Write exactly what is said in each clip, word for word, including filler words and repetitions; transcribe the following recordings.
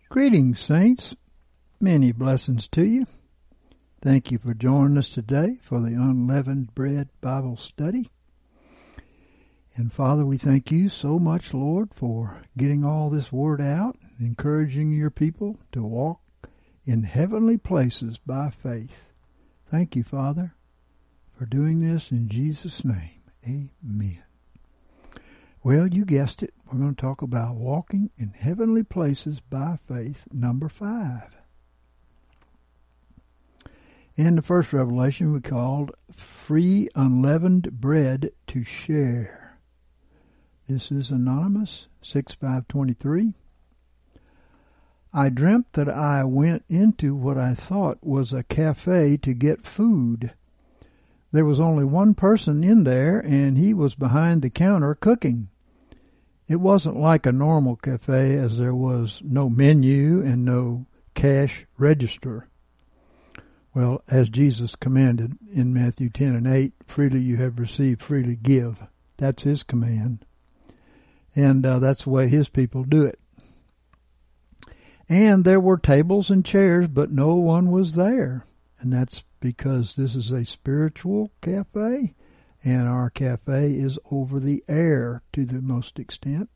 Greetings, saints. Many blessings to you. Thank you for joining us today for the Unleavened Bread Bible Study. And Father, we thank you so much, Lord, for getting all this word out, encouraging your people to walk in heavenly places by faith. Thank you, Father, for doing this in Jesus' name. Amen. Well, you guessed it. We're going to talk about walking in heavenly places by faith, number five. In the first revelation, we called free unleavened bread to share. This is anonymous, six five twenty-three. I dreamt that I went into what I thought was a cafe to get food. There was only one person in there, and he was behind the counter cooking. It wasn't like a normal cafe, as there was no menu and no cash register. Well, as Jesus commanded in Matthew ten and eight, freely you have received, freely give. That's his command. And uh, that's the way his people do it. And there were tables and chairs, but no one was there. And that's because this is a spiritual cafe, and our cafe is over the air to the most extent.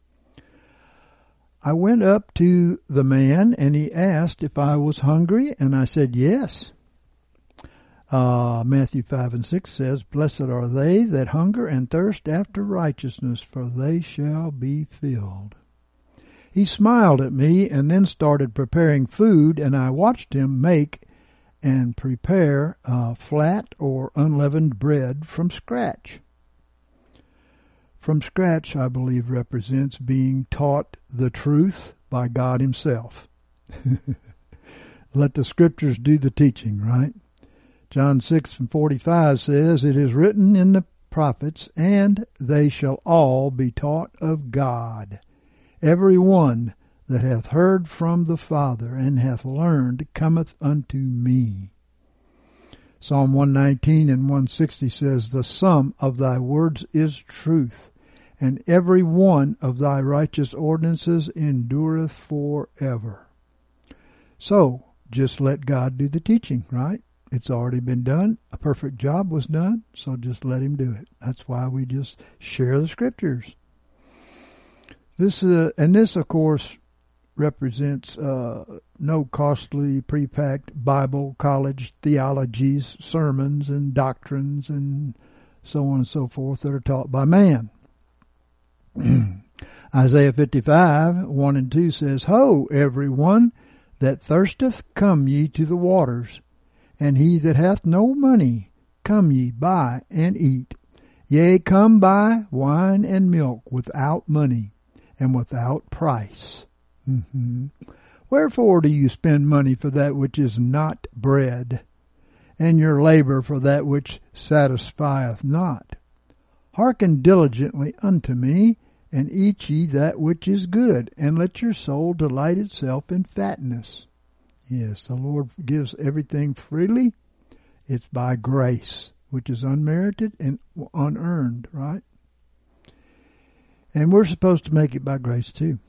I went up to the man, and he asked if I was hungry, and I said yes. Uh, Matthew five and six says, Blessed are they that hunger and thirst after righteousness, for they shall be filled. He smiled at me and then started preparing food, and I watched him make and prepare uh, flat or unleavened bread from scratch. From scratch, I believe, represents being taught the truth by God himself. Let the scriptures do the teaching, right? John six and forty-five says, It is written in the prophets, and they shall all be taught of God. Every one that hath heard from the Father and hath learned cometh unto me. Psalm one nineteen and one sixty says, The sum of thy words is truth, and every one of thy righteous ordinances endureth forever. So, just let God do the teaching, right? It's already been done. A perfect job was done, so just let him do it. That's why we just share the scriptures. This uh, and this, of course, represents uh, no costly pre-packed Bible college theologies, sermons, and doctrines, and so on and so forth that are taught by man. Isaiah fifty-five, one and two says, Ho, everyone that thirsteth, come ye to the waters, and he that hath no money, come ye, buy and eat. Yea, come buy wine and milk without money, and without price. Mm-hmm. Wherefore do you spend money for that which is not bread, and your labor for that which satisfieth not? Hearken diligently unto me, and eat ye that which is good, and let your soul delight itself in fatness. Yes, the Lord gives everything freely. It's by grace, which is unmerited and unearned, right? And we're supposed to make it by grace too.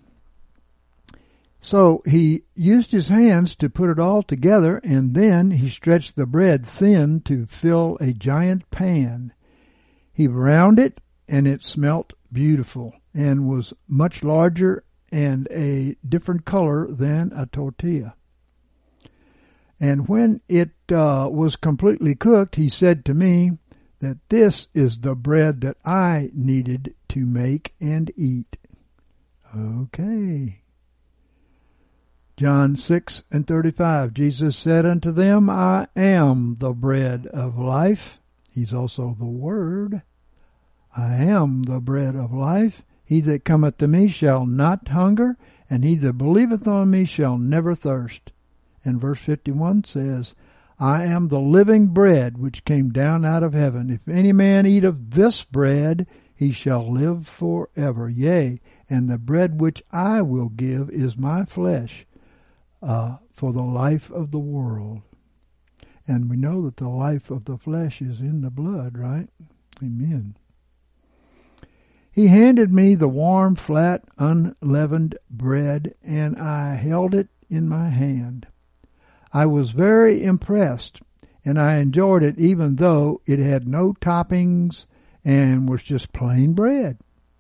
So he used his hands to put it all together, and then he stretched the bread thin to fill a giant pan. He browned it, and it smelt beautiful, and was much larger and a different color than a tortilla. And when it uh, was completely cooked, he said to me that this is the bread that I needed to make and eat. Okay. John six and thirty-five, Jesus said unto them, I am the bread of life. He's also the Word. I am the bread of life. He that cometh to me shall not hunger, and he that believeth on me shall never thirst. And verse fifty-one says, I am the living bread which came down out of heaven. If any man eat of this bread, he shall live forever. Yea, and the bread which I will give is my flesh, uh, for the life of the world. And we know that the life of the flesh is in the blood, right? Amen. He handed me the warm, flat, unleavened bread, and I held it in my hand. I was very impressed, and I enjoyed it even though it had no toppings and was just plain bread.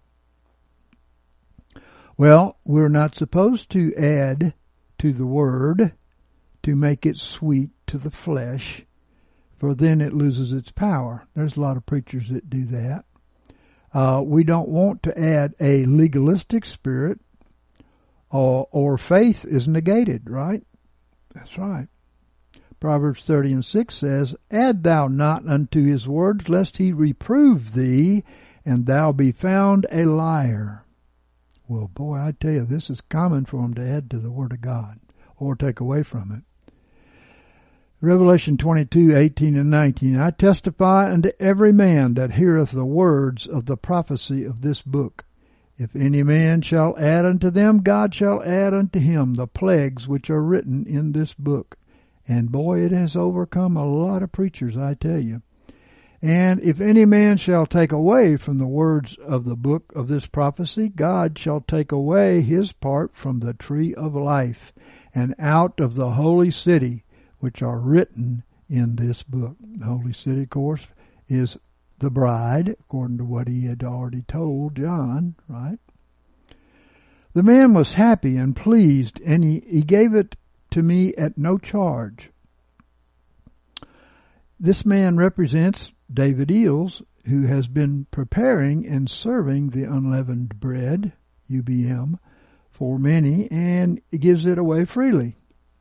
Well, we're not supposed to add to the word to make it sweet to the flesh, for then it loses its power. There's a lot of preachers that do that. Uh, we don't want to add a legalistic spirit, or, or faith is negated, right? That's right. Proverbs thirty and six says, Add thou not unto his words, lest he reprove thee, and thou be found a liar. Well, boy, I tell you, this is common for him to add to the word of God, or take away from it. Revelation twenty-two, eighteen and nineteen, I testify unto every man that heareth the words of the prophecy of this book. If any man shall add unto them, God shall add unto him the plagues which are written in this book. And boy, it has overcome a lot of preachers, I tell you. And if any man shall take away from the words of the book of this prophecy, God shall take away his part from the tree of life, and out of the holy city, which are written in this book. The holy city, of course, is the bride, according to what he had already told John, right? The man was happy and pleased, and he, he gave it to me at no charge. This man represents David Eels, who has been preparing and serving the unleavened bread, U B M, for many, and he gives it away freely.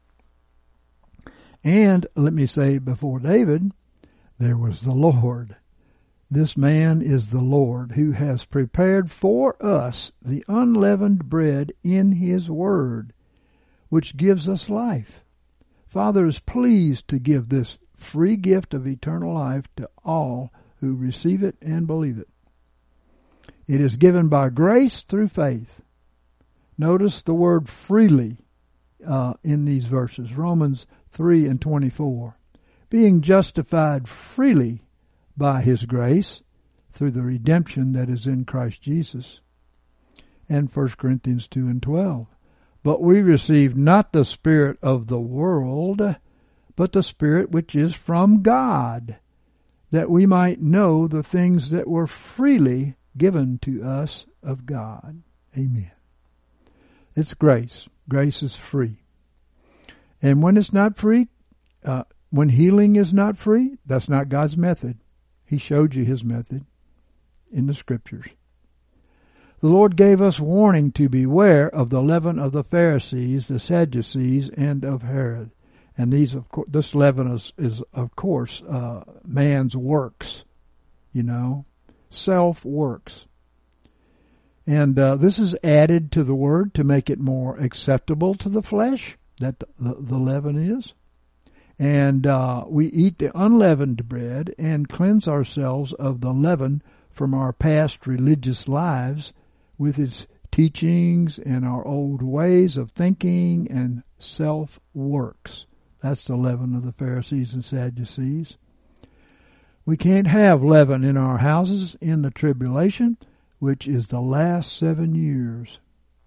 And let me say, before David, there was the Lord. This man is the Lord, who has prepared for us the unleavened bread in his word, which gives us life. Father is pleased to give this free gift of eternal life to all who receive it and believe it. It is given by grace through faith. Notice the word freely uh, in these verses, Romans three and twenty-four. Being justified freely by his grace through the redemption that is in Christ Jesus. And First Corinthians two and twelve. But we receive not the spirit of the world, but the Spirit which is from God, that we might know the things that were freely given to us of God. Amen. It's grace. Grace is free. And when it's not free, uh, when healing is not free, that's not God's method. He showed you his method in the Scriptures. The Lord gave us warning to beware of the leaven of the Pharisees, the Sadducees, and of Herod. And these, of course, this leaven is, is of course, uh, man's works, you know, self-works. And uh, this is added to the word to make it more acceptable to the flesh, that the, the leaven is. And uh, we eat the unleavened bread and cleanse ourselves of the leaven from our past religious lives with its teachings and our old ways of thinking and self-works. That's the leaven of the Pharisees and Sadducees. We can't have leaven in our houses in the tribulation, which is the last seven years.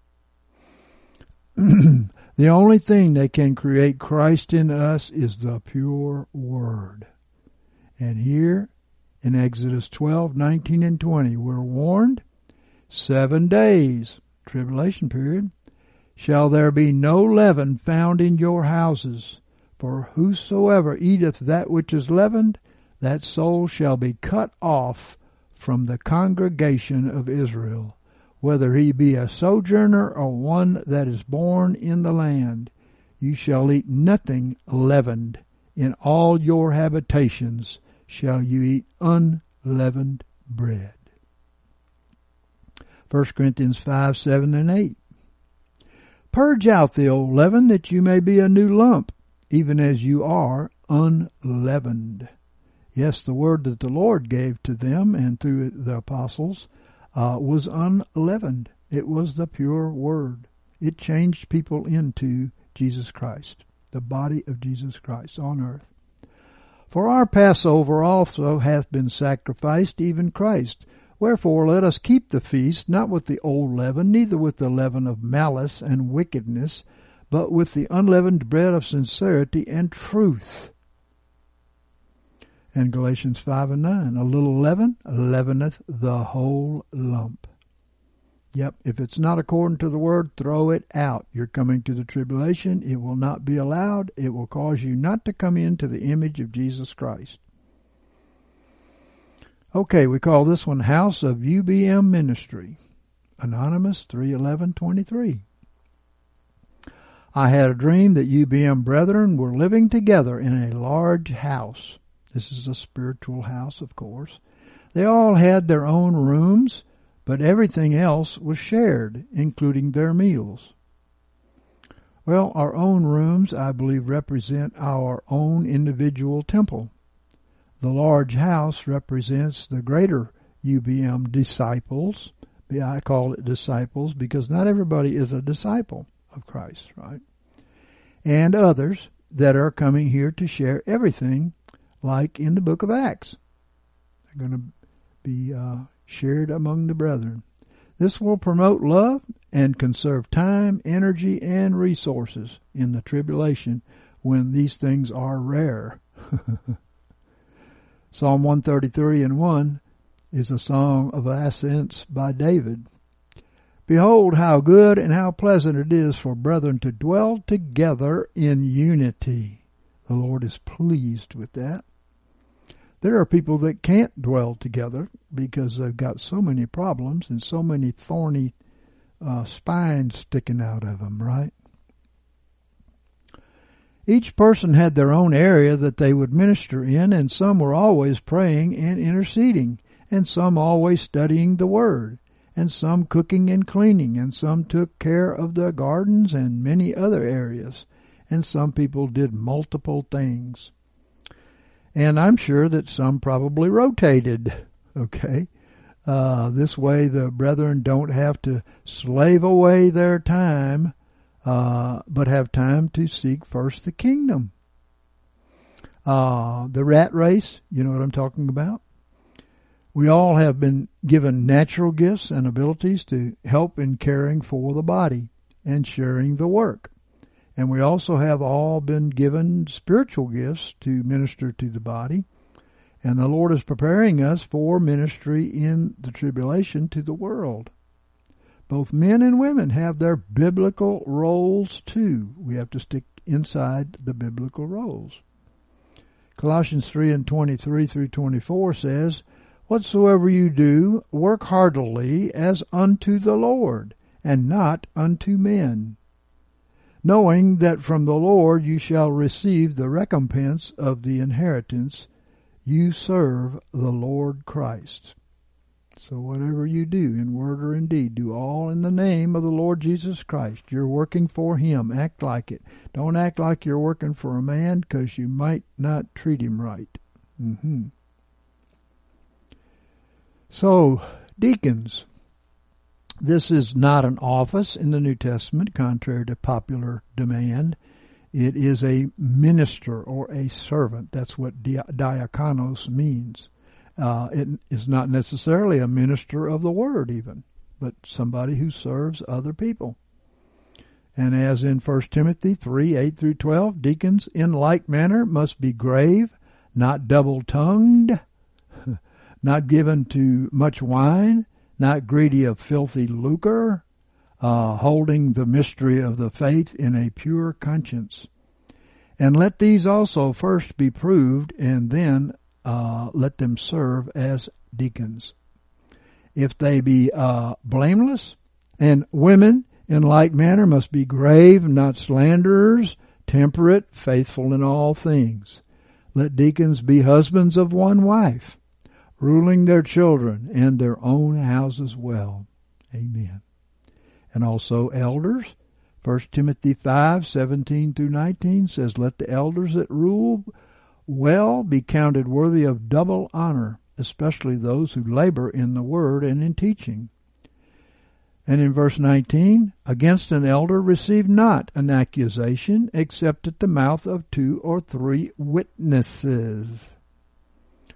The only thing that can create Christ in us is the pure Word. And here in Exodus twelve, nineteen, and twenty, we're warned, seven days, tribulation period, shall there be no leaven found in your houses. For whosoever eateth that which is leavened, that soul shall be cut off from the congregation of Israel, whether he be a sojourner or one that is born in the land. You shall eat nothing leavened. In all your habitations shall you eat unleavened bread. First Corinthians five, seven, and eight. Purge out the old leaven, that you may be a new lump, even as you are unleavened. Yes, the word that the Lord gave to them and through the apostles uh, was unleavened. It was the pure word. It changed people into Jesus Christ, the body of Jesus Christ on earth. For our Passover also hath been sacrificed, even Christ, Wherefore let us keep the feast, not with the old leaven, neither with the leaven of malice and wickedness, but with the unleavened bread of sincerity and truth. And Galatians five and nine, a little leaven leaveneth the whole lump. Yep, if it's not according to the word, throw it out. You're coming to the tribulation. It will not be allowed. It will cause you not to come into the image of Jesus Christ. Okay, we call this one House of U B M Ministry. Anonymous three eleven twenty-three. I had a dream that U B M brethren were living together in a large house. This is a spiritual house, of course. They all had their own rooms, but everything else was shared, including their meals. Well, our own rooms, I believe, represent our own individual temple. The large house represents the greater U B M disciples. I call it disciples because not everybody is a disciple of Christ, right? And others that are coming here to share everything, like in the book of Acts. They're going to be uh, shared among the brethren. This will promote love and conserve time, energy, and resources in the tribulation when these things are rare. Psalm one thirty-three and one is a song of ascents by David. Behold how good and how pleasant it is for brethren to dwell together in unity. The Lord is pleased with that. There are people that can't dwell together because they've got so many problems and so many thorny uh, spines sticking out of them, right? Each person had their own area that they would minister in, and some were always praying and interceding, and some always studying the Word, and some cooking and cleaning, and some took care of the gardens and many other areas, and some people did multiple things. And I'm sure that some probably rotated, okay? Uh, this way the brethren don't have to slave away their time, uh, but have time to seek first the kingdom. Uh, the rat race, you know what I'm talking about? We all have been given natural gifts and abilities to help in caring for the body and sharing the work. And we also have all been given spiritual gifts to minister to the body. And the Lord is preparing us for ministry in the tribulation to the world. Both men and women have their biblical roles too. We have to stick inside the biblical roles. Colossians three and twenty-three through twenty-four says, Whatsoever you do, work heartily as unto the Lord, and not unto men, knowing that from the Lord you shall receive the recompense of the inheritance. You serve the Lord Christ. So whatever you do, in word or in deed, do all in the name of the Lord Jesus Christ. You're working for Him. Act like it. Don't act like you're working for a man, because you might not treat him right. Mm-hmm. So, deacons. This is not an office in the New Testament, contrary to popular demand. It is a minister or a servant. That's what diakonos means. Uh, it is not necessarily a minister of the word even, but somebody who serves other people. And as in First Timothy three, eight through twelve, deacons in like manner must be grave, not double-tongued, not given to much wine, not greedy of filthy lucre, uh, holding the mystery of the faith in a pure conscience. And let these also first be proved, and then uh, let them serve as deacons. If they be uh, blameless, and women in like manner must be grave, not slanderers, temperate, faithful in all things. Let deacons be husbands of one wife, ruling their children and their own houses well. Amen. And also elders. First Timothy five, seventeen through nineteen says, Let the elders that rule well be counted worthy of double honor, especially those who labor in the word and in teaching. And in verse nineteen, Against an elder receive not an accusation, except at the mouth of two or three witnesses.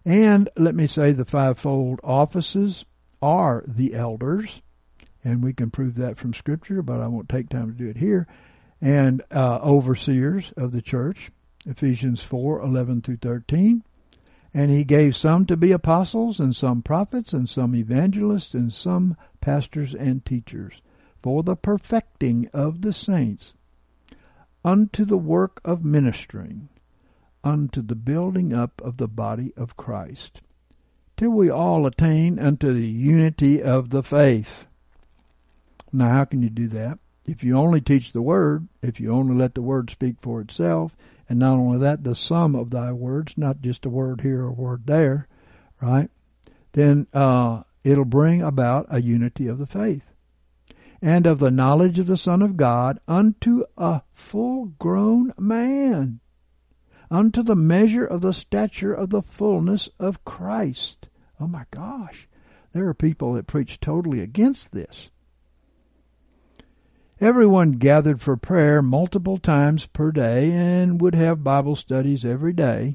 And let me say the fivefold offices are the elders, and we can prove that from Scripture, but I won't take time to do it here, and uh, overseers of the church, Ephesians four, eleven through thirteen. And he gave some to be apostles, and some prophets, and some evangelists, and some pastors and teachers, for the perfecting of the saints, unto the work of ministering, unto the building up of the body of Christ, till we all attain unto the unity of the faith. Now, how can you do that? If you only teach the word, if you only let the word speak for itself, and not only that, the sum of thy words, not just a word here or a word there, right? Then uh, it'll bring about a unity of the faith, and of the knowledge of the Son of God, unto a full-grown man, unto the measure of the stature of the fullness of Christ. Oh my gosh, there are people that preach totally against this. Everyone gathered for prayer multiple times per day and would have Bible studies every day.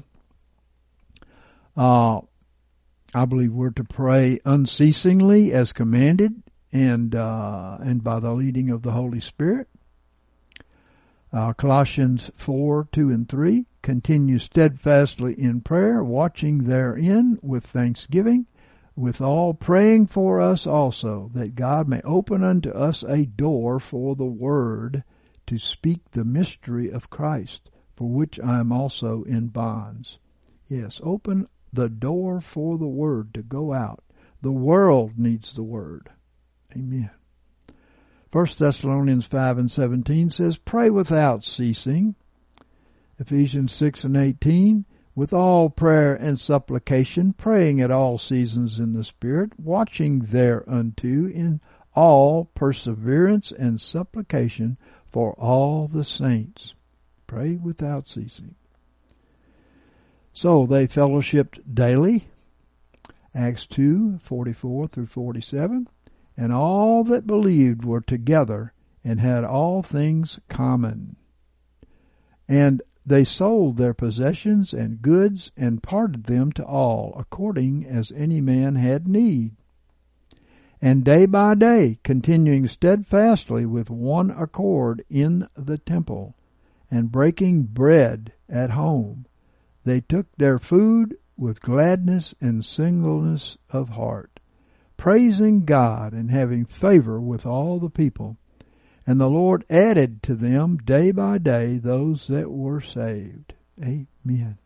Uh, I believe we're to pray unceasingly as commanded and uh, and by the leading of the Holy Spirit. Uh, Colossians four, two and three, continue steadfastly in prayer, watching therein with thanksgiving, with all praying for us also, that God may open unto us a door for the word to speak the mystery of Christ, for which I am also in bonds. Yes, open the door for the word to go out. The world needs the word. Amen. First Thessalonians five and seventeen says, pray without ceasing. Ephesians six and eighteen, with all prayer and supplication, praying at all seasons in the Spirit, watching thereunto in all perseverance and supplication for all the saints. Pray without ceasing. So they fellowshiped daily, Acts two, forty-four through forty-seven, and all that believed were together and had all things common. And they sold their possessions and goods and parted them to all, according as any man had need. And day by day, continuing steadfastly with one accord in the temple, and breaking bread at home, they took their food with gladness and singleness of heart, praising God and having favor with all the people. And the Lord added to them day by day those that were saved. Amen.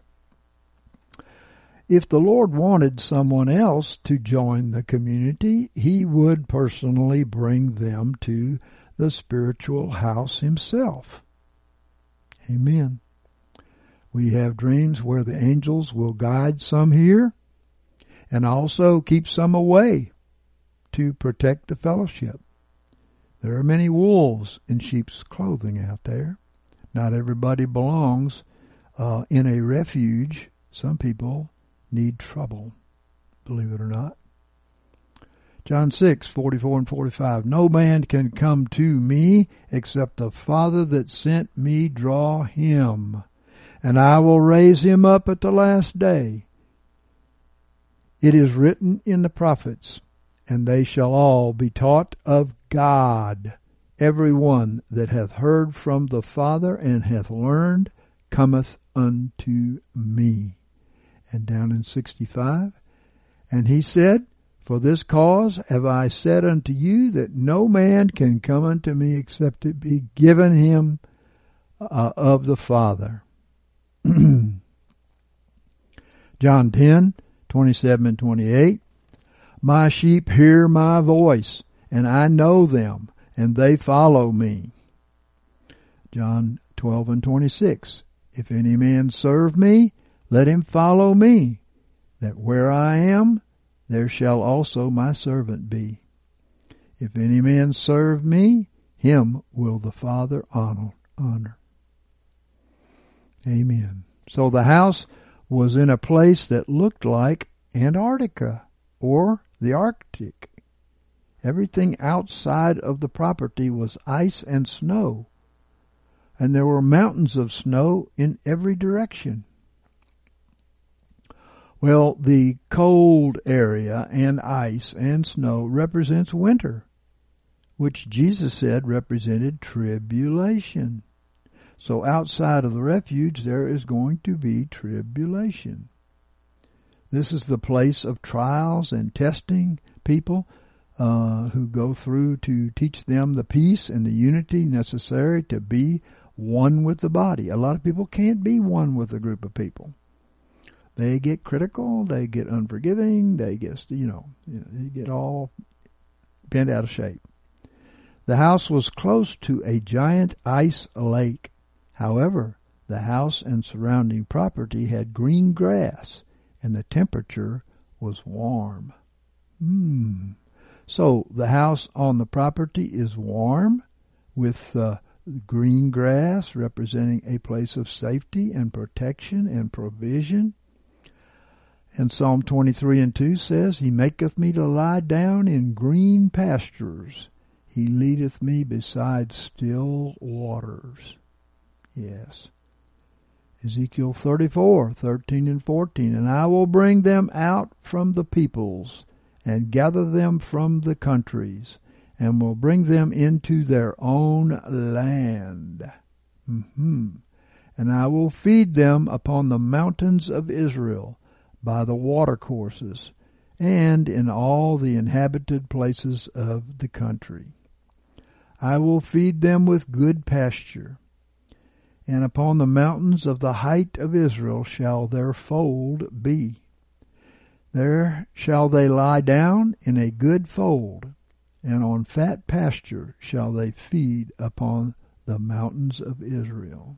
If the Lord wanted someone else to join the community, He would personally bring them to the spiritual house Himself. Amen. We have dreams where the angels will guide some here and also keep some away to protect the fellowship. There are many wolves in sheep's clothing out there. Not everybody belongs uh, in a refuge. Some people need trouble, believe it or not. John six, forty-four and forty-five. No man can come to me except the Father that sent me draw him, and I will raise him up at the last day. It is written in the prophets, and they shall all be taught of God. Every one that hath heard from the Father and hath learned cometh unto me. And down in sixty-five, and he said, for this cause have I said unto you, that no man can come unto me except it be given him uh, of the Father. John ten, twenty-seven and twenty-eight. My sheep hear my voice, and I know them, and they follow me. John twelve and twenty-six. If any man serve me, let him follow me, that where I am, there shall also my servant be. If any man serve me, him will the Father honor. honor. Amen. So the house was in a place that looked like Antarctica or the Arctic. Everything outside of the property was ice and snow, and there were mountains of snow in every direction. Well, the cold area and ice and snow represents winter, which Jesus said represented tribulation. So outside of the refuge, there is going to be tribulation. This is the place of trials and testing people uh, who go through to teach them the peace and the unity necessary to be one with the body. A lot of people can't be one with a group of people. They get critical, they get unforgiving, they get, you know, they get all bent out of shape. The house was close to a giant ice lake. However, the house and surrounding property had green grass, and the temperature was warm. Hmm. So the house on the property is warm, with uh, green grass representing a place of safety and protection and provision. And Psalm twenty-three and two says, He maketh me to lie down in green pastures. He leadeth me beside still waters. Yes. Ezekiel thirty-four, thirteen and fourteen. And I will bring them out from the peoples, and gather them from the countries, and will bring them into their own land. Mm-hmm. And I will feed them upon the mountains of Israel, by the watercourses, and in all the inhabited places of the country. I will feed them with good pasture, and upon the mountains of the height of Israel shall their fold be. There shall they lie down in a good fold, and on fat pasture shall they feed upon the mountains of Israel.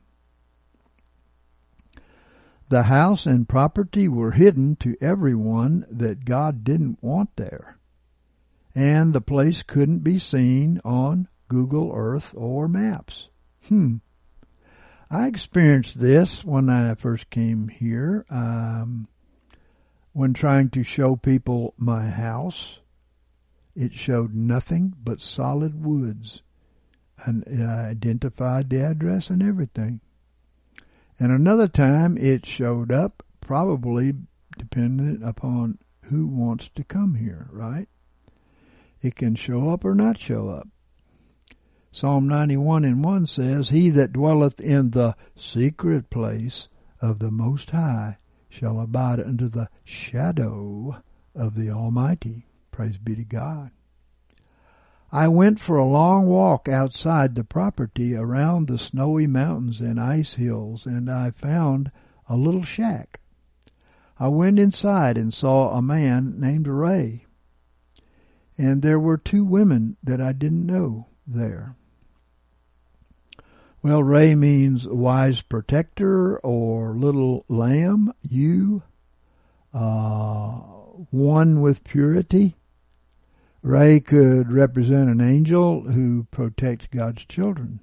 The house and property were hidden to everyone that God didn't want there, and the place couldn't be seen on Google Earth or maps. Hmm. I experienced this when I first came here, um, when trying to show people my house. It showed nothing but solid woods, and it identified the address and everything. And another time it showed up, probably dependent upon who wants to come here, right? It can show up or not show up. Psalm ninety-one and one says, He that dwelleth in the secret place of the Most High shall abide under the shadow of the Almighty. Praise be to God. I went for a long walk outside the property around the snowy mountains and ice hills, and I found a little shack. I went inside and saw a man named Ray, and there were two women that I didn't know there. Well, Ray means wise protector or little lamb, ewe, uh, one with purity. Ray could represent an angel who protects God's children.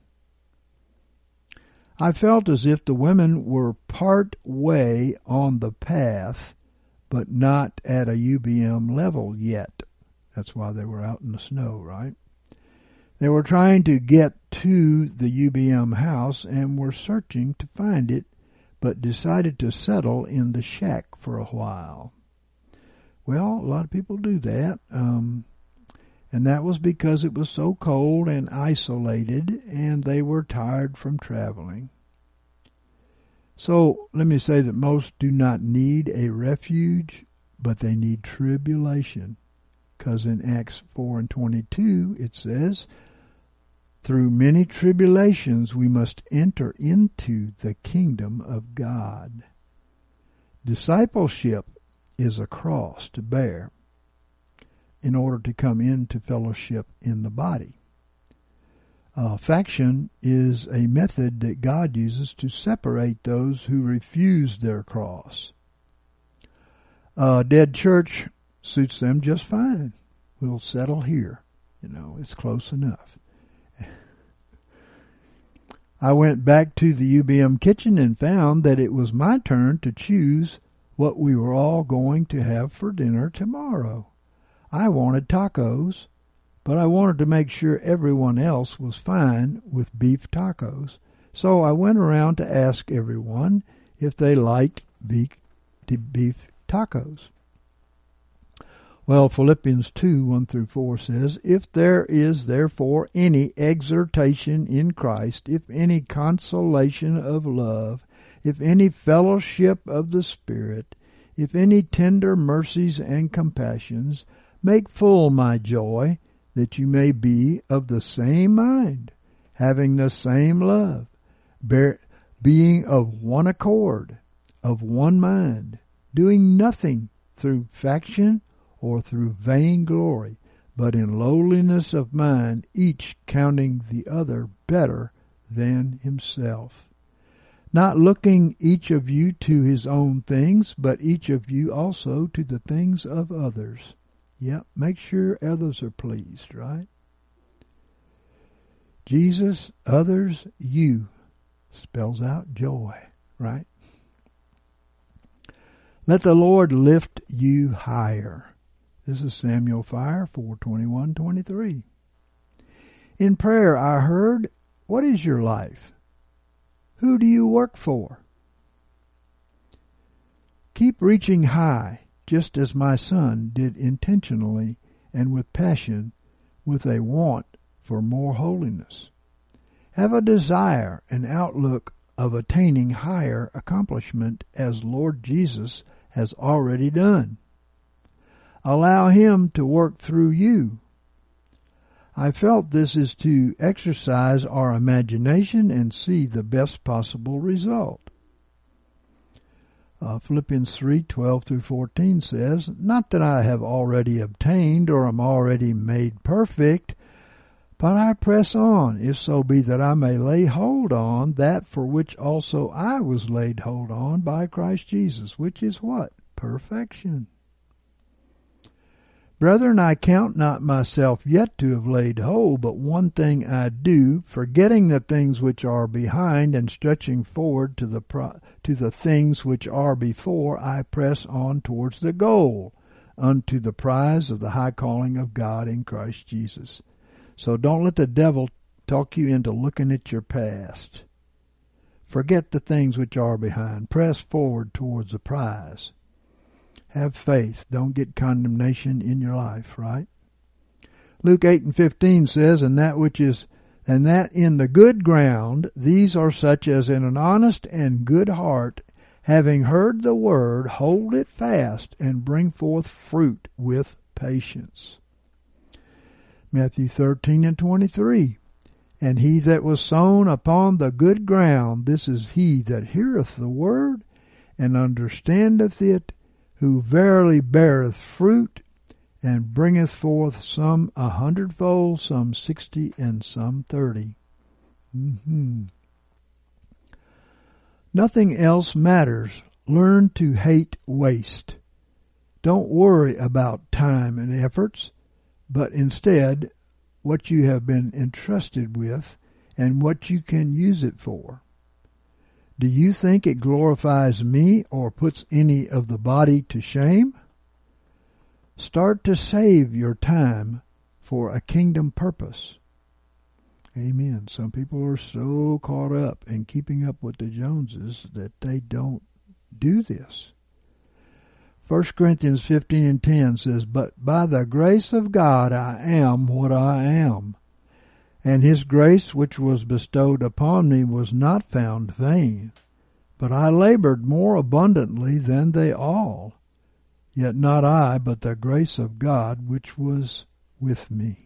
I felt as if the women were part way on the path, but not at a U B M level yet. That's why they were out in the snow, right? They were trying to get to the U B M house and were searching to find it, but decided to settle in the shack for a while. Well, a lot of people do that. Um, And that was because it was so cold and isolated, and they were tired from traveling. So let me say that most do not need a refuge, but they need tribulation. Because in Acts four and twenty-two it says, Through many tribulations we must enter into the kingdom of God. Discipleship is a cross to bear in order to come into fellowship in the body. Uh, faction is a method that God uses to separate those who refuse their cross. A dead church suits them just fine. We'll settle here. You know, it's close enough. I went back to the U B M kitchen and found that it was my turn to choose what we were all going to have for dinner tomorrow. I wanted tacos, but I wanted to make sure everyone else was fine with beef tacos. So I went around to ask everyone if they liked beef, beef tacos. Well, Philippians two, one through four says, If there is therefore any exhortation in Christ, if any consolation of love, if any fellowship of the Spirit, if any tender mercies and compassions, make full my joy, that you may be of the same mind, having the same love, bear, being of one accord, of one mind, doing nothing through faction or through vainglory, but in lowliness of mind, each counting the other better than himself. Not looking each of you to his own things, but each of you also to the things of others. Yep, make sure others are pleased, right? Jesus, others, you spells out joy, right? Let the Lord lift you higher. This is Samuel Fire four twenty-one twenty-three. In prayer I heard, what is your life? Who do you work for? Keep reaching high, just as my son did intentionally and with passion, with a want for more holiness. Have a desire and outlook of attaining higher accomplishment as Lord Jesus has already done. Allow him to work through you. I felt this is to exercise our imagination and see the best possible result. Uh, Philippians three, twelve through fourteen says, Not that I have already obtained or am already made perfect, but I press on, if so be that I may lay hold on that for which also I was laid hold on by Christ Jesus, which is what? Perfection. Brethren, I count not myself yet to have laid hold, but one thing I do, forgetting the things which are behind and stretching forward to the pro- to the things which are before, I press on towards the goal, unto the prize of the high calling of God in Christ Jesus. So don't let the devil talk you into looking at your past. Forget the things which are behind. Press forward towards the prize. Have faith. Don't get condemnation in your life, right? Luke eight and fifteen says, And that which is, and that in the good ground, these are such as in an honest and good heart, having heard the word, hold it fast, and bring forth fruit with patience. Matthew thirteen and twenty-three. And he that was sown upon the good ground, this is he that heareth the word, and understandeth it, who verily beareth fruit, and bringeth forth some a hundredfold, some sixty, and some thirty. Mm-hmm. Nothing else matters. Learn to hate waste. Don't worry about time and efforts, but instead what you have been entrusted with and what you can use it for. Do you think it glorifies me or puts any of the body to shame? Start to save your time for a kingdom purpose. Amen. Some people are so caught up in keeping up with the Joneses that they don't do this. First Corinthians fifteen and ten says, But by the grace of God I am what I am. And his grace which was bestowed upon me was not found vain. But I labored more abundantly than they all. Yet not I, but the grace of God which was with me.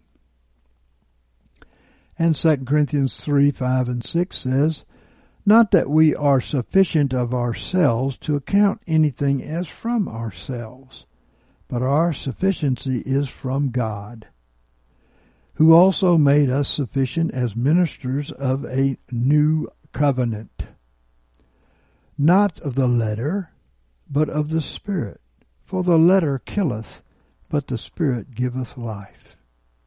And Second Corinthians three, five, and six says, Not that we are sufficient of ourselves to account anything as from ourselves, but our sufficiency is from God, who also made us sufficient as ministers of a new covenant, not of the letter, but of the Spirit. For the letter killeth, but the Spirit giveth life.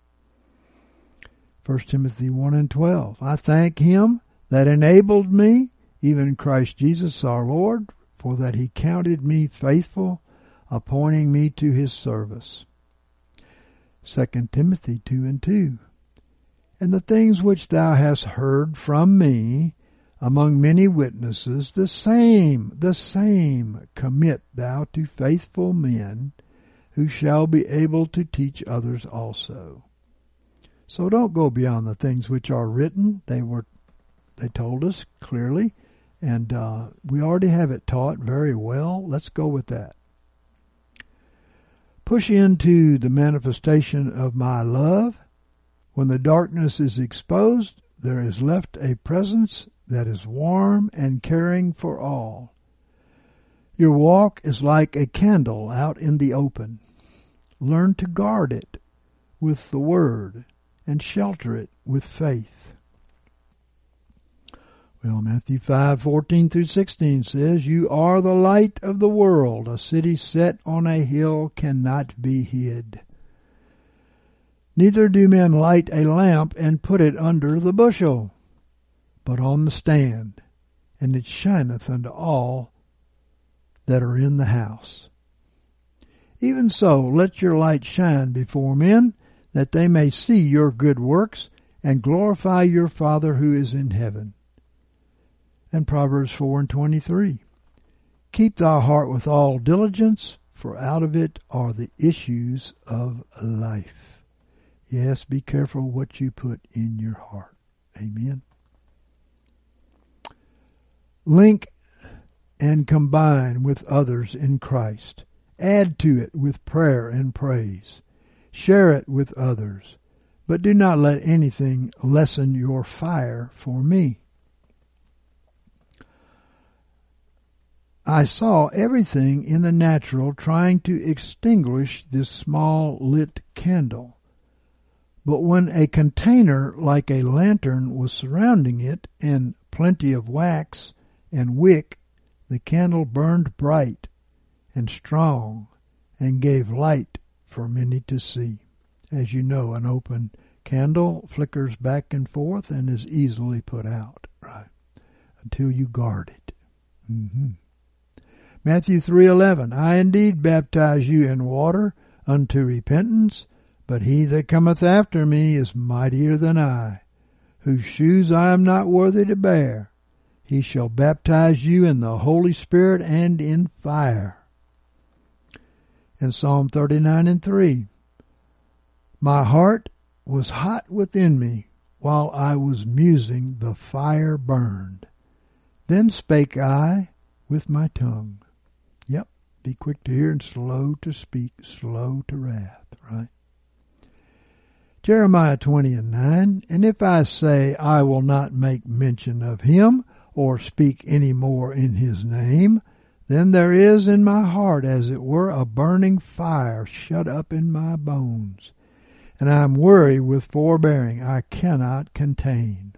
First Timothy one and twelve. I thank him that enabled me, even Christ Jesus our Lord, for that he counted me faithful, appointing me to his service. Second Timothy two and two. And the things which thou hast heard from me among many witnesses, the same, the same commit thou to faithful men, who shall be able to teach others also. So don't go beyond the things which are written. They were, they told us clearly, and uh, we already have it taught very well. Let's go with that. Push into the manifestation of my love. When the darkness is exposed, there is left a presence that is warm and caring for all. Your walk is like a candle out in the open. Learn to guard it with the word and shelter it with faith. Well, Matthew five fourteen through sixteen says, You are the light of the world. A city set on a hill cannot be hid. Neither do men light a lamp and put it under the bushel, but on the stand, and it shineth unto all that are in the house. Even so, let your light shine before men, that they may see your good works, and glorify your Father who is in heaven. And Proverbs four and twenty-three. Keep thy heart with all diligence, for out of it are the issues of life. Yes, be careful what you put in your heart. Amen. Link and combine with others in Christ. Add to it with prayer and praise. Share it with others. But do not let anything lessen your fire for me. I saw everything in the natural trying to extinguish this small lit candle. But when a container like a lantern was surrounding it, and plenty of wax and wick, the candle burned bright and strong and gave light for many to see. As you know, an open candle flickers back and forth and is easily put out, right? Until you guard it. Mm-hmm. Matthew three eleven, I indeed baptize you in water unto repentance, but he that cometh after me is mightier than I, whose shoes I am not worthy to bear. He shall baptize you in the Holy Spirit and in fire. In Psalm thirty-nine and three, my heart was hot within me, while I was musing the fire burned. Then spake I with my tongue. Yep, be quick to hear and slow to speak, slow to wrath, right? Jeremiah twenty and nine, and if I say I will not make mention of him, or speak any more in his name, then there is in my heart as it were a burning fire shut up in my bones, and I am weary with forbearing, I cannot contain.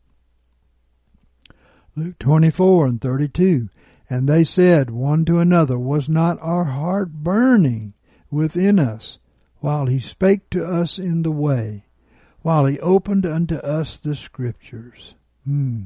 Luke twenty-four and thirty-two, and they said one to another, was not our heart burning within us, while he spake to us in the way, while he opened unto us the Scriptures? Hmm.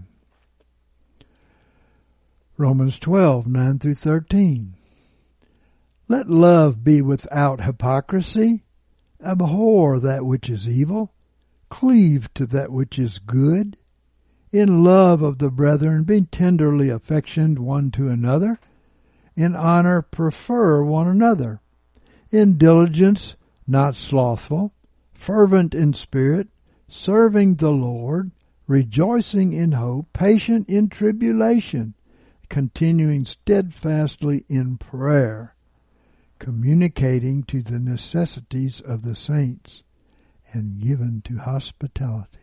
Romans twelve, nine through thirteen. Let love be without hypocrisy. Abhor that which is evil. Cleave to that which is good. In love of the brethren, be tenderly affectioned one to another. In honor, prefer one another. In diligence, not slothful. Fervent in spirit, serving the Lord. Rejoicing in hope, patient in tribulation. Continuing steadfastly in prayer, communicating to the necessities of the saints, and given to hospitality.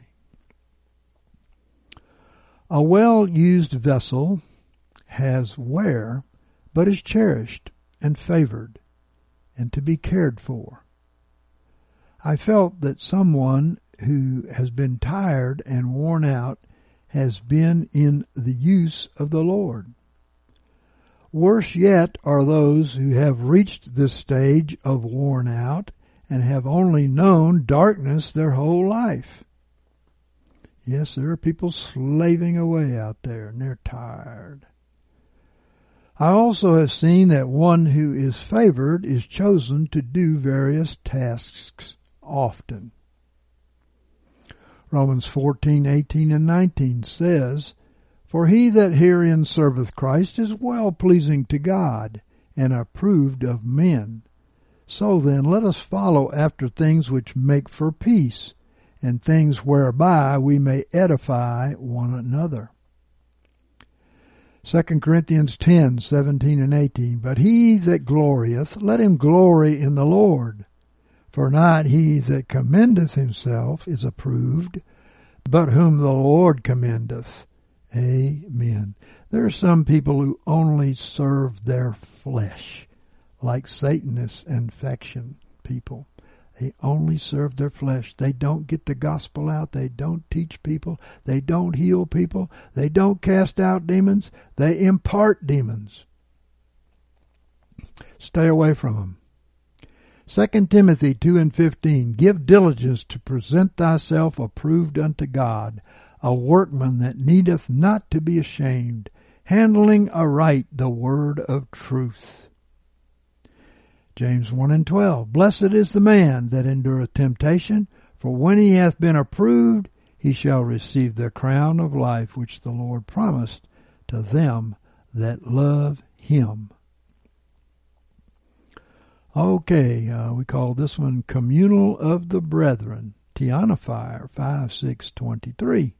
A well-used vessel has wear, but is cherished and favored, and to be cared for. I felt that someone who has been tired and worn out has been in the use of the Lord. Worse yet are those who have reached this stage of worn out and have only known darkness their whole life. Yes, there are people slaving away out there, and they're tired. I also have seen that one who is favored is chosen to do various tasks often. Romans fourteen, eighteen, and nineteen says, For he that herein serveth Christ is well pleasing to God, and approved of men. So then let us follow after things which make for peace, and things whereby we may edify one another. Second Corinthians ten, seventeen and eighteen. But he that glorieth, let him glory in the Lord. For not he that commendeth himself is approved, but whom the Lord commendeth. Amen. There are some people who only serve their flesh, like Satanists and faction people. They only serve their flesh. They don't get the gospel out. They don't teach people. They don't heal people. They don't cast out demons. They impart demons. Stay away from them. Second Timothy two and fifteen. Give diligence to present thyself approved unto God, a workman that needeth not to be ashamed, handling aright the word of truth. James one and twelve. Blessed is the man that endureth temptation, for when he hath been approved, he shall receive the crown of life which the Lord promised to them that love him. Okay, uh, we call this one Communal of the Brethren. Tiana Fire five six twenty-three.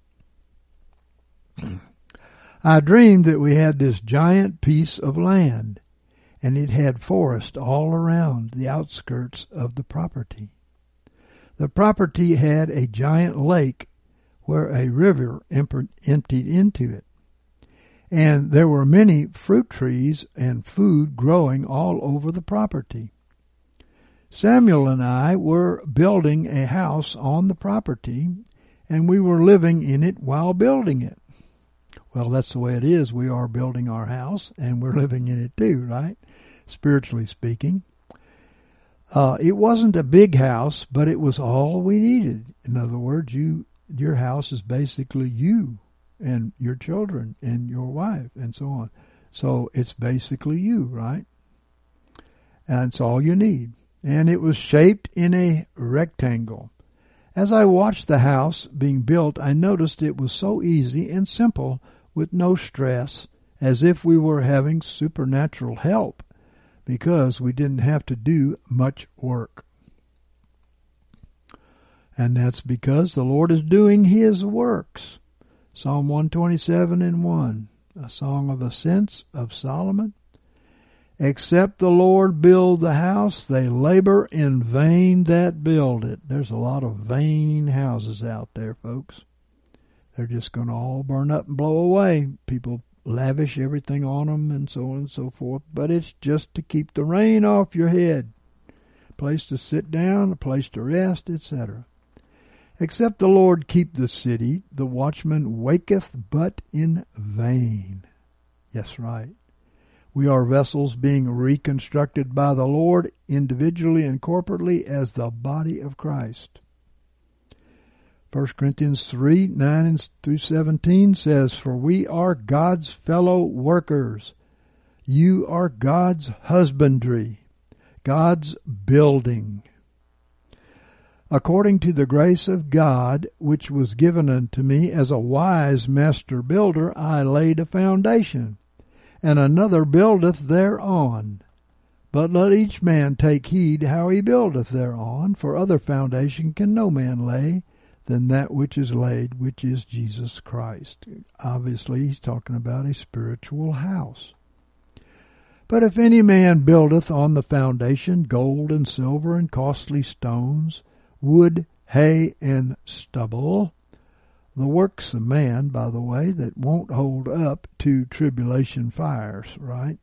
I dreamed that we had this giant piece of land, and it had forest all around the outskirts of the property. The property had a giant lake where a river emptied into it, and there were many fruit trees and food growing all over the property. Samuel and I were building a house on the property, and we were living in it while building it. Well, that's the way it is. We are building our house, and we're living in it too, right? Spiritually speaking. Uh, it wasn't a big house, but it was all we needed. In other words, you, your house is basically you and your children and your wife and so on. So it's basically you, right? And it's all you need. And it was shaped in a rectangle. As I watched the house being built, I noticed it was so easy and simple with no stress, as if we were having supernatural help, because we didn't have to do much work. And that's because the Lord is doing His works. Psalm one twenty-seven and one, a song of ascents of Solomon. Except the Lord build the house, they labor in vain that build it. There's a lot of vain houses out there, folks. They're just going to all burn up and blow away. People lavish everything on them and so on and so forth. But it's just to keep the rain off your head. A place to sit down, a place to rest, et cetera. Except the Lord keep the city, the watchman waketh but in vain. Yes, right. We are vessels being reconstructed by the Lord individually and corporately as the body of Christ. First Corinthians three, nine through seventeen says, For we are God's fellow workers. You are God's husbandry, God's building. According to the grace of God, which was given unto me as a wise master builder, I laid a foundation, and another buildeth thereon. But let each man take heed how he buildeth thereon, for other foundation can no man lay than that which is laid, which is Jesus Christ. Obviously, he's talking about a spiritual house. But if any man buildeth on the foundation gold and silver and costly stones, wood, hay, and stubble, the works of man, by the way, that won't hold up to tribulation fires, right?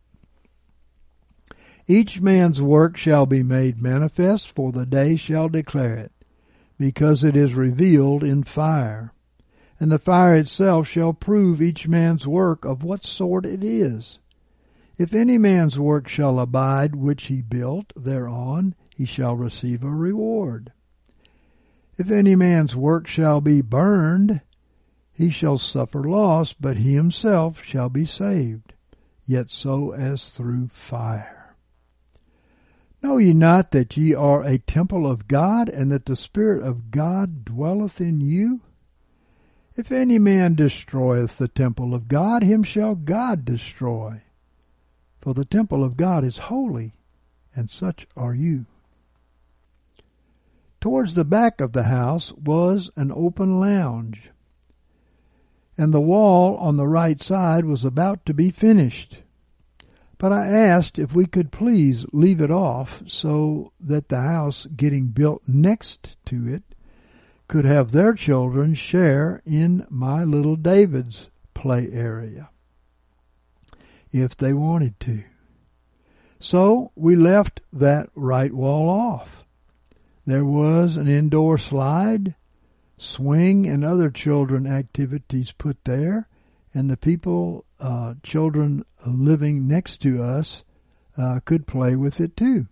Each man's work shall be made manifest, for the day shall declare it, because it is revealed in fire. And the fire itself shall prove each man's work of what sort it is. If any man's work shall abide which he built thereon, he shall receive a reward. If any man's work shall be burned, he shall suffer loss, but he himself shall be saved, yet so as through fire. Know ye not that ye are a temple of God, and that the Spirit of God dwelleth in you? If any man destroyeth the temple of God, him shall God destroy. For the temple of God is holy, and such are you. Towards the back of the house was an open lounge, and the wall on the right side was about to be finished. But I asked if we could please leave it off so that the house getting built next to it could have their children share in my little David's play area, if they wanted to. So we left that right wall off. There was an indoor slide, swing, and other children activities put there, and the people, uh, children living next to us, uh, could play with it too.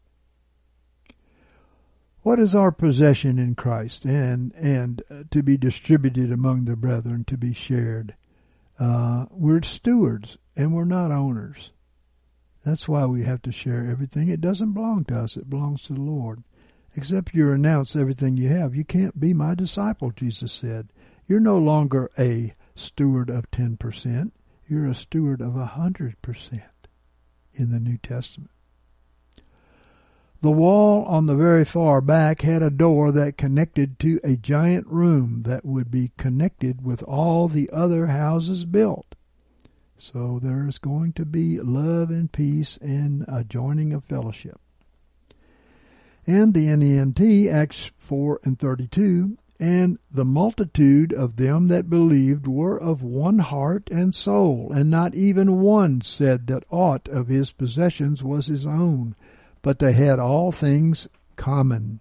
What is our possession in Christ, and and uh, to be distributed among the brethren, to be shared? Uh, we're stewards, and we're not owners. That's why we have to share everything. It doesn't belong to us. It belongs to the Lord. Except you renounce everything you have. You can't be my disciple, Jesus said. You're no longer a steward of ten percent. You're a steward of one hundred percent in the New Testament. The wall on the very far back had a door that connected to a giant room that would be connected with all the other houses built. So there's going to be love and peace and a joining of fellowship. And the N E N T, Acts four and thirty-two, and the multitude of them that believed were of one heart and soul, and not even one said that aught of his possessions was his own, but they had all things common.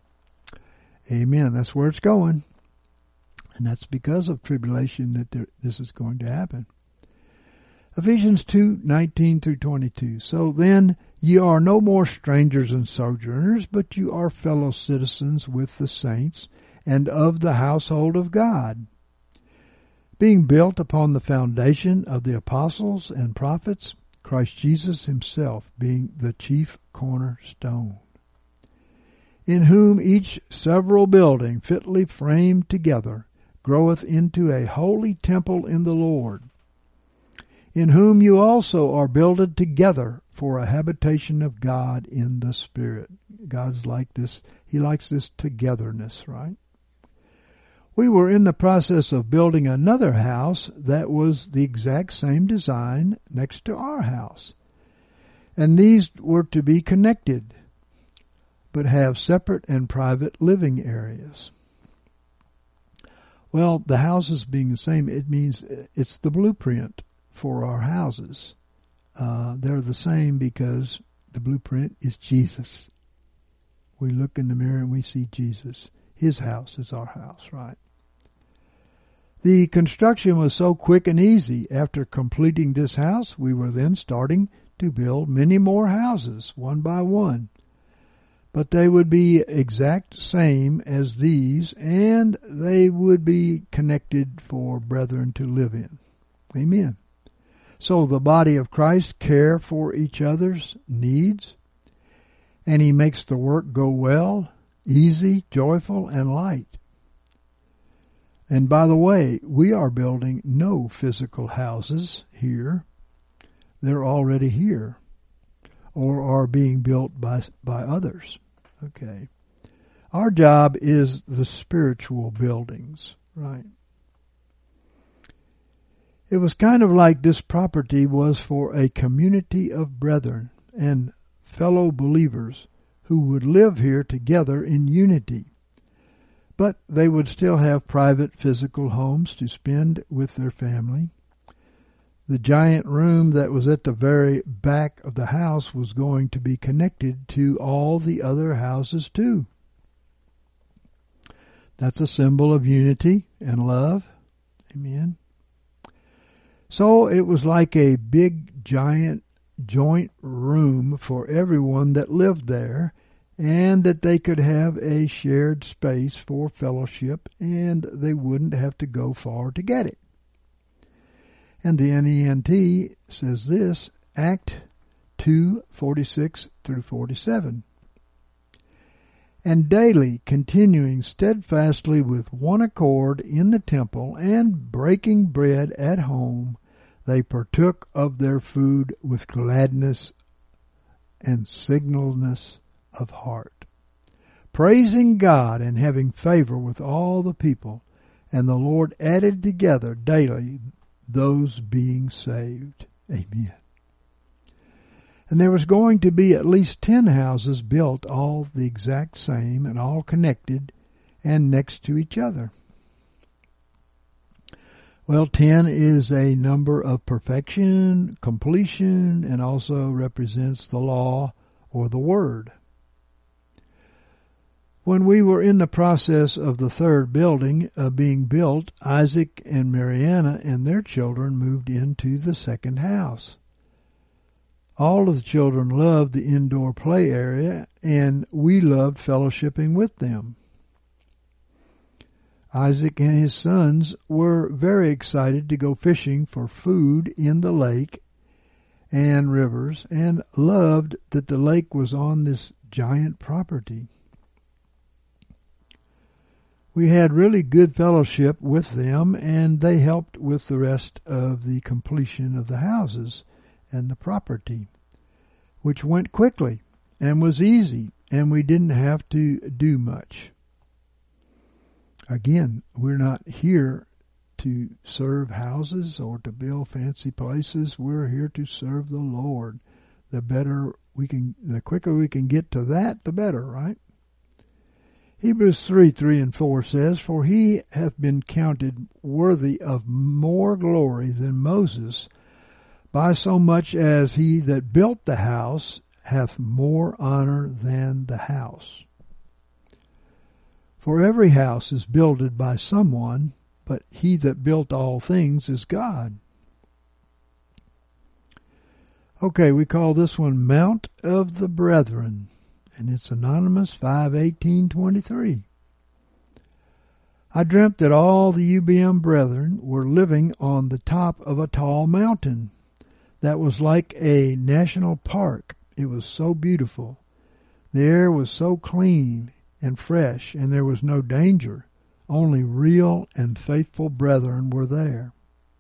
Amen. That's where it's going. And that's because of tribulation that there, this is going to happen. Ephesians two, nineteen through twenty-two. So then ye are no more strangers and sojourners, but you are fellow citizens with the saints, and of the household of God, being built upon the foundation of the apostles and prophets, Christ Jesus himself being the chief cornerstone, in whom each several building fitly framed together groweth into a holy temple in the Lord, in whom you also are builded together for a habitation of God in the Spirit. God's like this. He likes this togetherness, right? We were in the process of building another house that was the exact same design next to our house. And these were to be connected, but have separate and private living areas. Well, the houses being the same, it means it's the blueprint for our houses. Uh, they're the same because the blueprint is Jesus. We look in the mirror and we see Jesus. His house is our house, right? The construction was so quick and easy. After completing this house, we were then starting to build many more houses, one by one. But they would be exact same as these, and they would be connected for brethren to live in. Amen. So the body of Christ care for each other's needs, and he makes the work go well, easy, joyful, and light. And by the way, we are building no physical houses here. They're already here, or are being built by by others. Okay. Our job is the spiritual buildings, right? It was kind of like this property was for a community of brethren and fellow believers who would live here together in unity. But they would still have private physical homes to spend with their family. The giant room that was at the very back of the house was going to be connected to all the other houses too. That's a symbol of unity and love. Amen. So it was like a big, giant, joint room for everyone that lived there, and that they could have a shared space for fellowship, and they wouldn't have to go far to get it. And the N E N T says this, Act two, forty-six through forty-seven. and daily continuing steadfastly with one accord in the temple, and breaking bread at home, they partook of their food with gladness and singleness of heart, praising God and having favor with all the people. And the Lord added together daily those being saved. Amen. And there was going to be at least ten houses built, all the exact same and all connected and next to each other. Well, ten is a number of perfection, completion, and also represents the law or the word. When we were in the process of the third building uh, being built, Isaac and Mariana and their children moved into the second house. All of the children loved the indoor play area, and we loved fellowshipping with them. Isaac and his sons were very excited to go fishing for food in the lake and rivers, and loved that the lake was on this giant property. We had really good fellowship with them, and they helped with the rest of the completion of the houses and the property, which went quickly and was easy, and we didn't have to do much. Again, we're not here to serve houses or to build fancy places. We're here to serve the Lord. The better we can, the quicker we can get to that, the better, right? Hebrews three, three and four says, For he hath been counted worthy of more glory than Moses, by so much as he that built the house hath more honor than the house. For every house is builded by someone, but he that built all things is God. Okay, we call this one Mount of the Brethren, and it's Anonymous five eighteen twenty-three. I dreamt that all the U B M brethren were living on the top of a tall mountain that was like a national park. It was so beautiful. The air was so clean and fresh, and there was no danger. Only real and faithful brethren were there.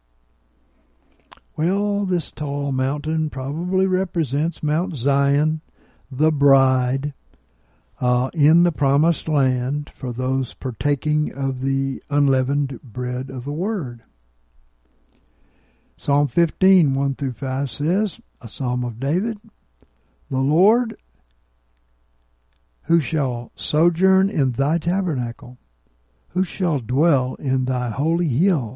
Well, this tall mountain probably represents Mount Zion, the bride, uh, in the promised land for those partaking of the unleavened bread of the word. Psalm fifteen, one through five says, a psalm of David, The Lord, who shall sojourn in thy tabernacle? Who shall dwell in thy holy hill?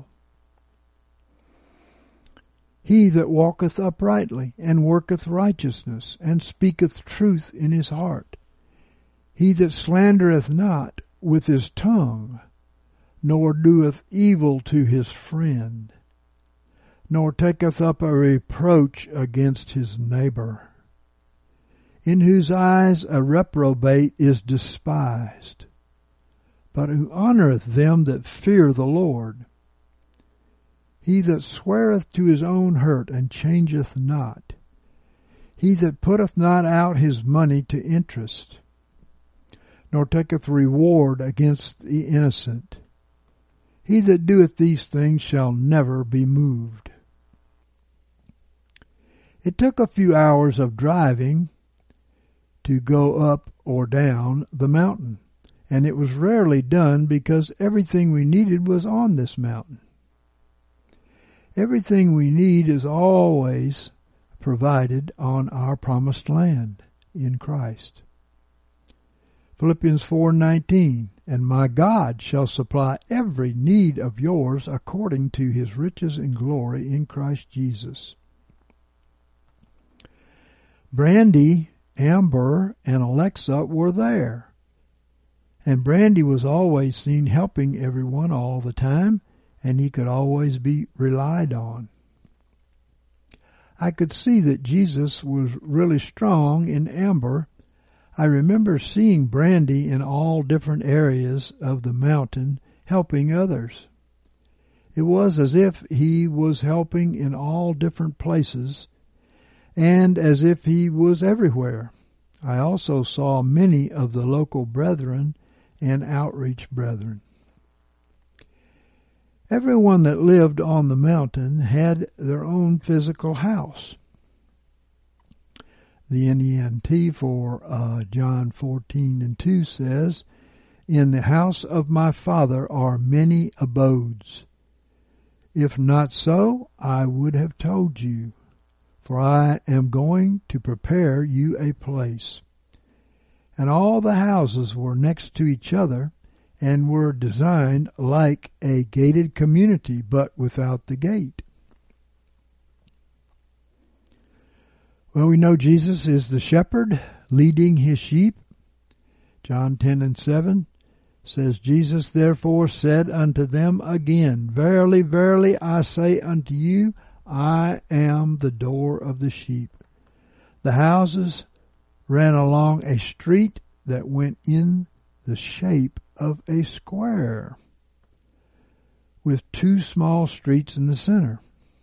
He that walketh uprightly, and worketh righteousness, and speaketh truth in his heart. He that slandereth not with his tongue, nor doeth evil to his friend, nor taketh up a reproach against his neighbor, in whose eyes a reprobate is despised, but who honoureth them that fear the Lord. He that sweareth to his own hurt, and changeth not. He that putteth not out his money to interest, nor taketh reward against the innocent. He that doeth these things shall never be moved. It took a few hours of driving to go up or down the mountain, and it was rarely done because everything we needed was on this mountain. Everything we need is always provided on our promised land in Christ. Philippians four nineteen, And my God shall supply every need of yours according to his riches in glory in Christ Jesus. Brandy, Amber, and Alexa were there, and Brandy was always seen helping everyone all the time, and he could always be relied on. I could see that Jesus was really strong in Amber. I remember seeing Brandy in all different areas of the mountain helping others. It was as if he was helping in all different places and as if he was everywhere. I also saw many of the local brethren and outreach brethren. Everyone that lived on the mountain had their own physical house. The N E N T for uh, John fourteen and two says, "In the house of my Father are many abodes. If not so, I would have told you, for I am going to prepare you a place." And all the houses were next to each other and were designed like a gated community, but without the gate. Well, we know Jesus is the shepherd leading his sheep. John ten and seven says, "Jesus therefore said unto them again, Verily, verily, I say unto you, I am the door of the sheep. The houses ran along a street that went in the shape of a square, with two small streets in the center."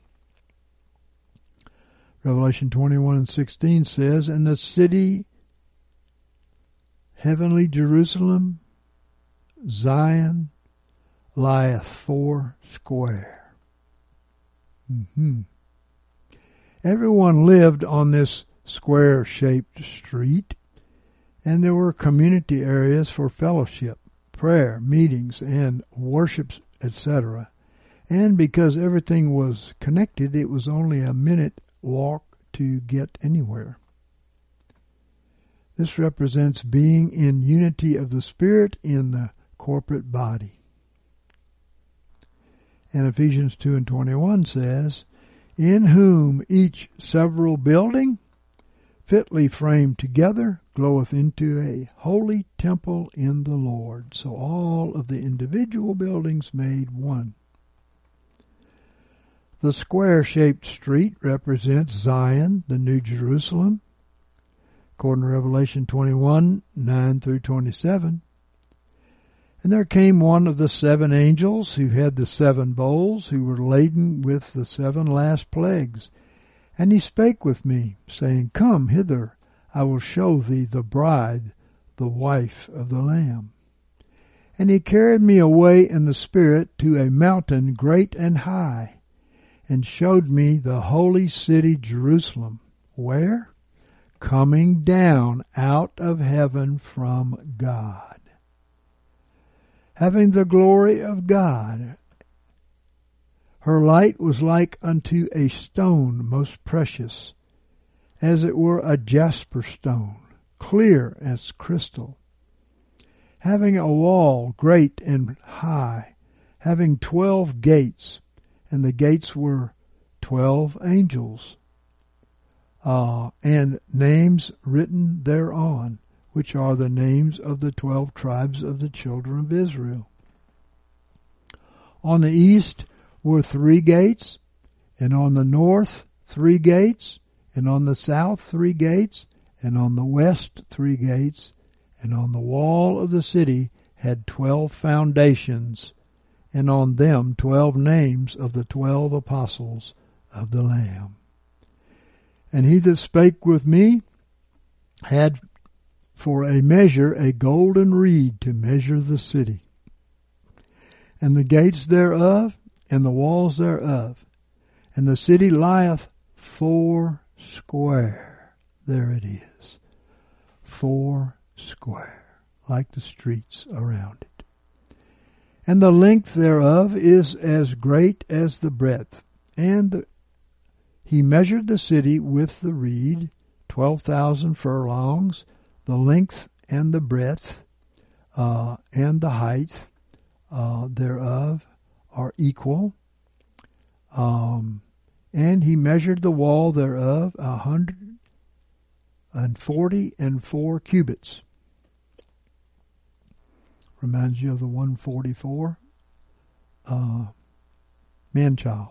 Revelation twenty-one and sixteen says, "And the city, heavenly Jerusalem, Zion, lieth four square." Mm-hmm. Everyone lived on this square-shaped street, and there were community areas for fellowship, prayer, meetings, and worships, et cetera. And because everything was connected, it was only a minute walk to get anywhere. This represents being in unity of the Spirit in the corporate body. And Ephesians two and twenty-one says, "In whom each several building, fitly framed together, gloweth into a holy temple in the Lord." So all of the individual buildings made one. The square-shaped street represents Zion, the New Jerusalem, according to Revelation twenty-one, nine through twenty-seven. "And there came one of the seven angels who had the seven bowls, who were laden with the seven last plagues. And he spake with me, saying, Come hither, I will show thee the bride, the wife of the Lamb. And he carried me away in the Spirit to a mountain great and high, and showed me the holy city Jerusalem." Where? "Coming down out of heaven from God, having the glory of God. Her light was like unto a stone most precious, as it were a jasper stone, clear as crystal, having a wall great and high, having twelve gates, and the gates were twelve angels, uh, and names written thereon, which are the names of the twelve tribes of the children of Israel. On the east were three gates, and on the north three gates, and on the south three gates, and on the west three gates, and on the wall of the city had twelve foundations, and on them twelve names of the twelve apostles of the Lamb. And he that spake with me had for a measure a golden reed to measure the city, and the gates thereof, and the walls thereof. And the city lieth four square. There it is. Four square, like the streets around it. And the length thereof is as great as the breadth. And the, he measured the city with the reed, twelve thousand furlongs, the length and the breadth, uh, and the height uh, thereof are equal. Um, and he measured the wall thereof a hundred and forty and four cubits. Reminds you of the one forty-four uh, man-child.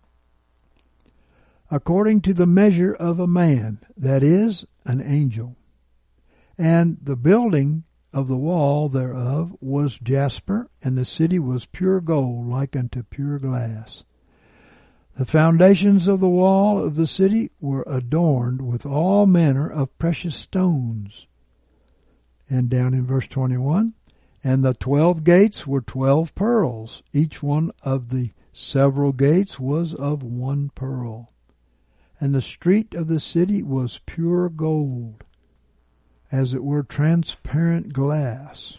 According to the measure of a man, that is, an angel. And the building of the wall thereof was jasper, and the city was pure gold, like unto pure glass. The foundations of the wall of the city were adorned with all manner of precious stones. And down in verse twenty-one, and the twelve gates were twelve pearls. Each one of the several gates was of one pearl. And the street of the city was pure gold, as it were transparent glass.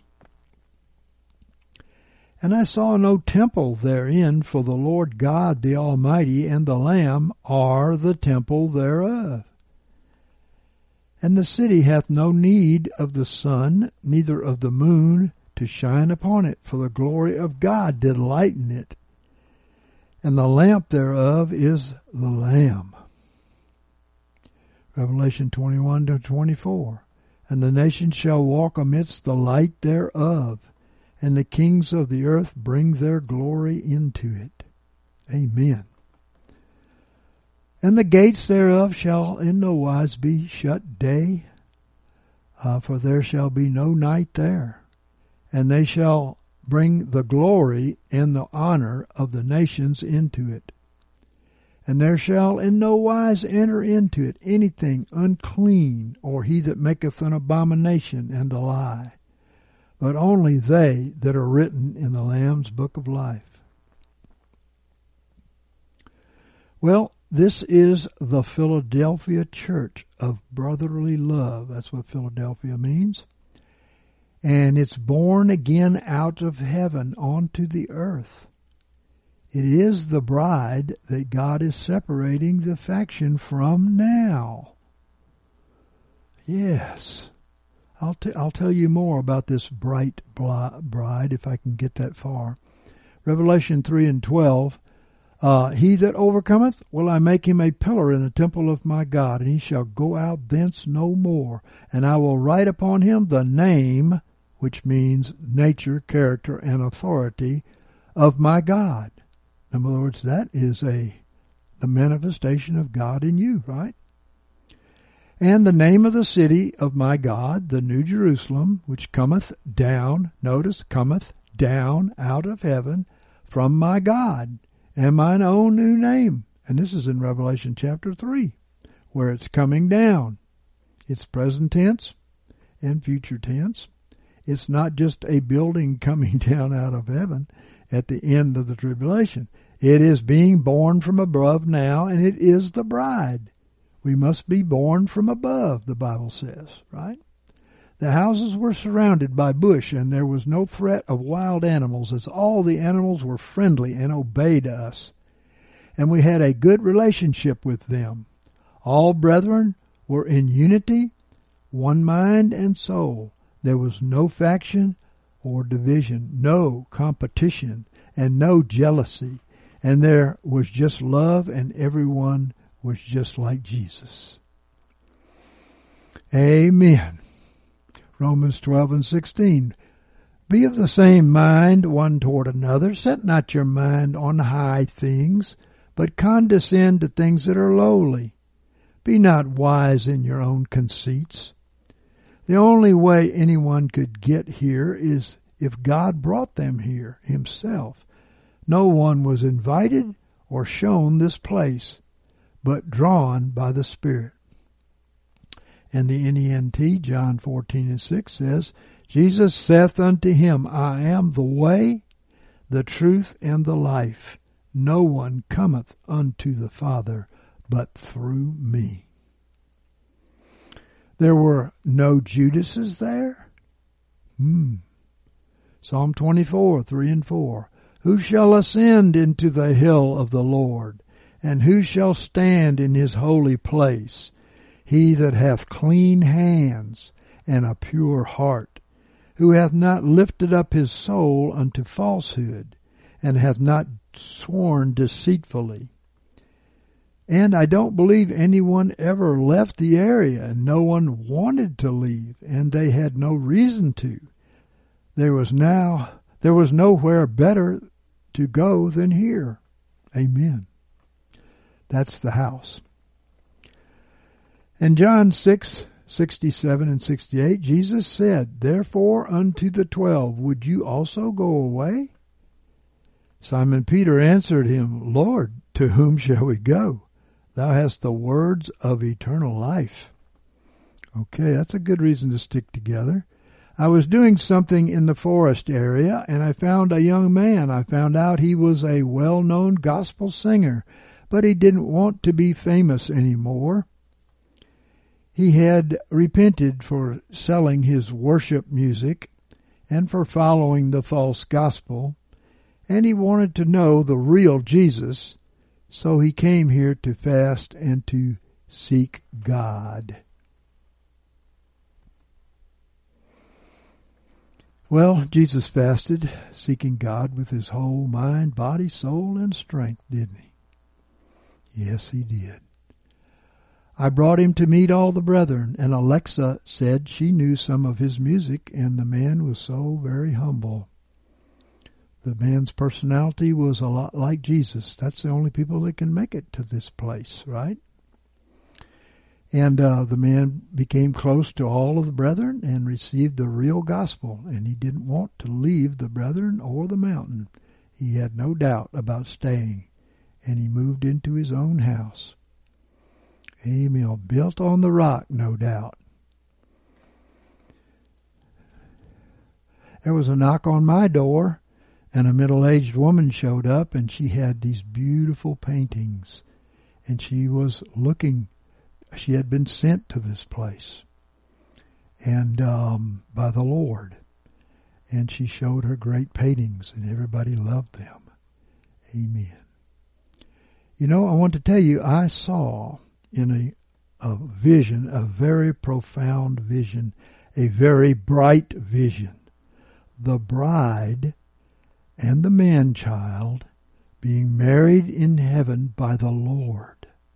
And I saw no temple therein, for the Lord God the Almighty and the Lamb are the temple thereof. And the city hath no need of the sun, neither of the moon, to shine upon it, for the glory of God did lighten it. And the lamp thereof is the Lamb. Revelation twenty-one to twenty-four. And the nations shall walk amidst the light thereof, and the kings of the earth bring their glory into it. Amen. And the gates thereof shall in no wise be shut day, uh, for there shall be no night there. And they shall bring the glory and the honor of the nations into it. And there shall in no wise enter into it anything unclean, or he that maketh an abomination and a lie, but only they that are written in the Lamb's book of life. Well, this is the Philadelphia Church of Brotherly Love. That's what Philadelphia means. And it's born again out of heaven onto the earth. It is the bride that God is separating the faction from now. Yes. I'll, t- I'll tell you more about this bright bride if I can get that far. Revelation three and twelve. Uh, he that overcometh, will I make him a pillar in the temple of my God, and he shall go out thence no more. And I will write upon him the name, which means nature, character, and authority, of my God. In other words, that is a the manifestation of God in you, right? And the name of the city of my God, the New Jerusalem, which cometh down, notice, cometh down out of heaven from my God, and mine own new name. And this is in Revelation chapter three, where it's coming down. It's present tense and future tense. It's not just a building coming down out of heaven at the end of the tribulation. It is being born from above now, and it is the bride. We must be born from above, the Bible says, right? The houses were surrounded by bush, and there was no threat of wild animals, as all the animals were friendly and obeyed us. And we had a good relationship with them. All brethren were in unity, one mind and soul. There was no faction or division, no competition, and no jealousy. And there was just love, and everyone was just like Jesus. Amen. Romans twelve and sixteen. Be of the same mind one toward another. Set not your mind on high things, but condescend to things that are lowly. Be not wise in your own conceits. The only way anyone could get here is if God brought them here himself. No one was invited or shown this place, but drawn by the Spirit. And the N E N T, John fourteen and six says, Jesus saith unto him, I am the way, the truth, and the life. No one cometh unto the Father but through me. There were no Judases there? Hmm. Psalm twenty-four, three and four. Who shall ascend into the hill of the Lord? And who shall stand in his holy place? He that hath clean hands and a pure heart, who hath not lifted up his soul unto falsehood, and hath not sworn deceitfully. And I don't believe anyone ever left the area, and no one wanted to leave, and they had no reason to. There was now, there was nowhere better to go than here. Amen. That's the house. In John six, sixty-seven and sixty-eight, Jesus said, Therefore unto the twelve would you also go away? Simon Peter answered him, Lord, to whom shall we go? Thou hast the words of eternal life. Okay, that's a good reason to stick together. I was doing something in the forest area, and I found a young man. I found out he was a well-known gospel singer, but he didn't want to be famous anymore. He had repented for selling his worship music and for following the false gospel, and he wanted to know the real Jesus, so he came here to fast and to seek God. Well, Jesus fasted, seeking God with his whole mind, body, soul, and strength, didn't he? Yes, he did. I brought him to meet all the brethren, and Alexa said she knew some of his music, and the man was so very humble. The man's personality was a lot like Jesus. That's the only people that can make it to this place, right? And uh, the man became close to all of the brethren and received the real gospel, and he didn't want to leave the brethren or the mountain. He had no doubt about staying, and he moved into his own house. Amen. Built on the rock, no doubt. There was a knock on my door, and a middle-aged woman showed up, and she had these beautiful paintings, and she was looking. She had been sent to this place, and um, by the Lord, and she showed her great paintings, and everybody loved them. Amen. You know, I want to tell you, I saw in a, a vision, a very profound vision, a very bright vision, the bride and the man-child being married in heaven by the Lord.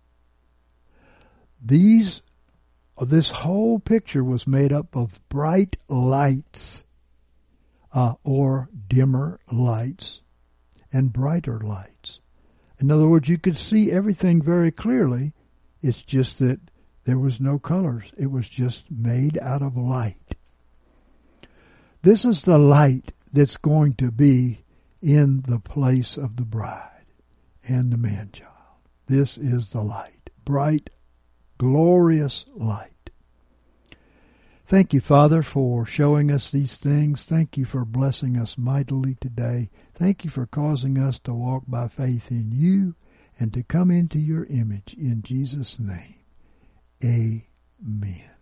These, this whole picture was made up of bright lights, uh, or dimmer lights, and brighter lights. In other words, you could see everything very clearly. It's just that there was no colors. It was just made out of light. This is the light that's going to be in the place of the bride and the man-child. This is the light, bright, glorious light. Thank you, Father, for showing us these things. Thank you for blessing us mightily today. Thank you for causing us to walk by faith in you and to come into your image. In Jesus' name, amen.